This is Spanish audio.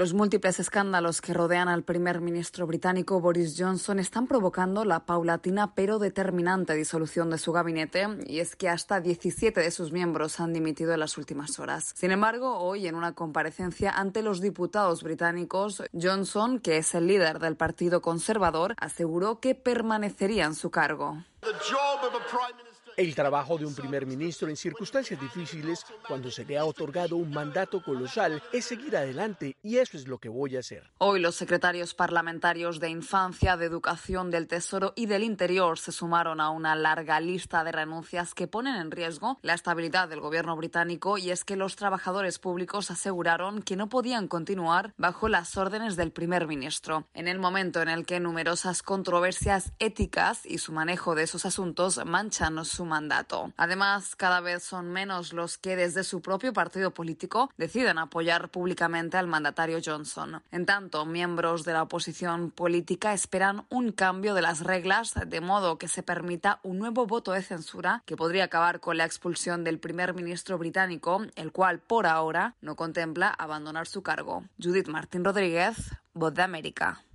Los múltiples escándalos que rodean al primer ministro británico Boris Johnson están provocando la paulatina pero determinante disolución de su gabinete, y es que hasta 17 de sus miembros han dimitido en las últimas horas. Sin embargo, hoy, en una comparecencia ante los diputados británicos, Johnson, que es el líder del Partido Conservador, aseguró que permanecería en su cargo. El trabajo de un primer ministro en circunstancias difíciles, cuando se le ha otorgado un mandato colosal, es seguir adelante, y eso es lo que voy a hacer. Hoy los secretarios parlamentarios de Infancia, de Educación, del Tesoro y del Interior se sumaron a una larga lista de renuncias que ponen en riesgo la estabilidad del gobierno británico, y es que los trabajadores públicos aseguraron que no podían continuar bajo las órdenes del primer ministro, en el momento en el que numerosas controversias éticas y su manejo de esos asuntos manchan su mandato. Además, cada vez son menos los que desde su propio partido político deciden apoyar públicamente al mandatario Johnson. En tanto, miembros de la oposición política esperan un cambio de las reglas, de modo que se permita un nuevo voto de censura que podría acabar con la expulsión del primer ministro británico, el cual por ahora no contempla abandonar su cargo. Judith Martín Rodríguez, Voz de América.